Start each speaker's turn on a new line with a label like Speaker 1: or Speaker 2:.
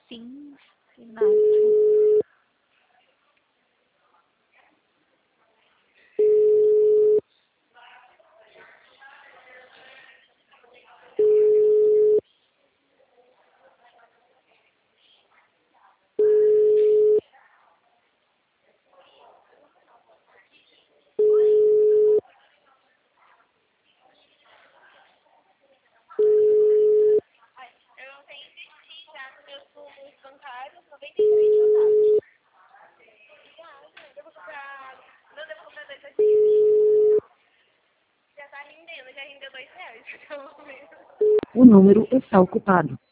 Speaker 1: Cincinnati.
Speaker 2: Eu tenho insistido já nos meus fundos bancários, 93 mandados. Não devo comprar 2 aqui. Já tá rendendo, já rendeu R$2.
Speaker 3: O número está ocupado.